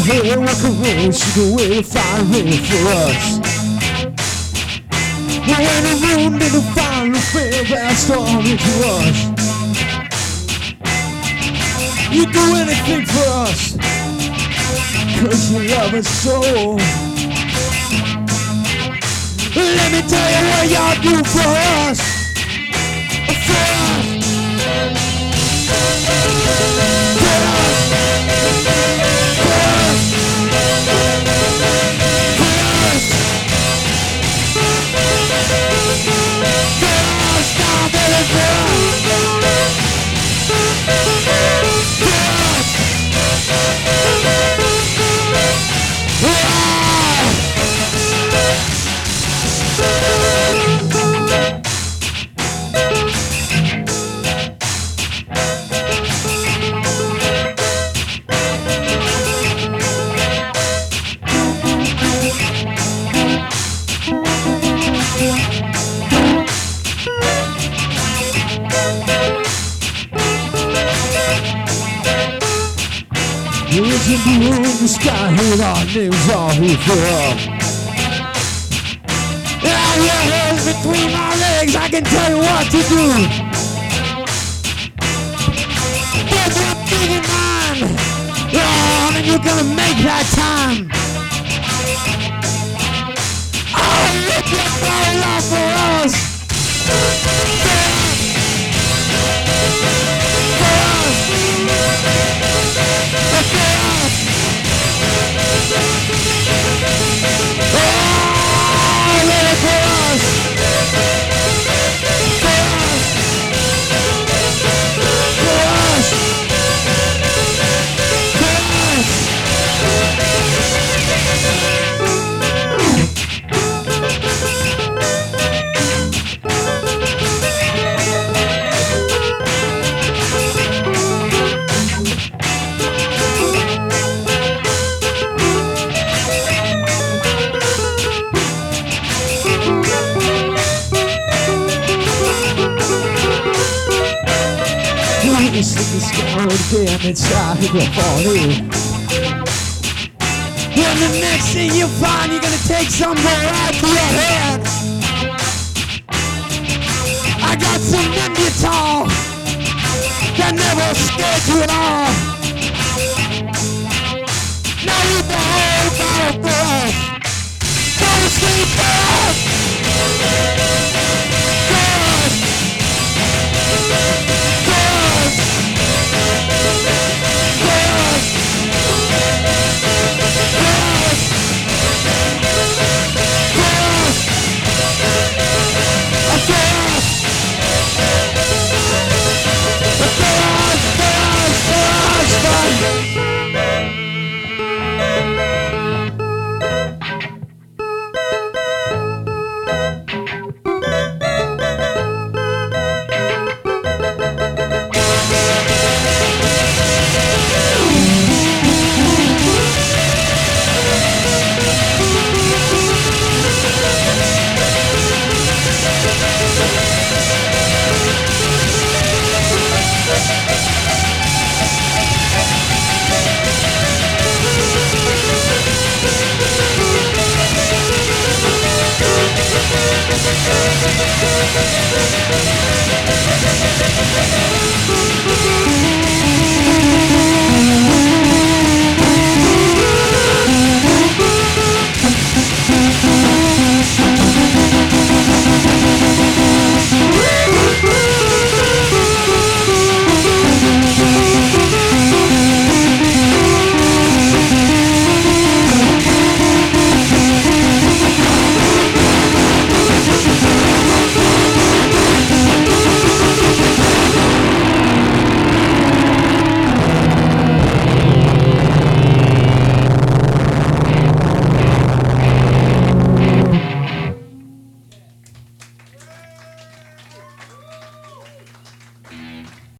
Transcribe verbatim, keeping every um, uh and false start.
head, rock and roll, she go wait, fire ready for us. We're in a room, then the fire fair, blast on into us. You do anything for us, cause you love us so. Let me tell you what y'all do for us. For us. It's in the room, the sky, hold our names all here for us. And I hear hands between my legs, I can tell you what to do. Put one thing in mind, oh, and you're gonna make that time. Oh, look at my love for us. It's in the sky again, inside you're gonna fall in. Then the next thing you find, you're gonna take something right to your head. I got some Nembutal that never scared you at all. Now you the whole battle for us. Go to sleep for us.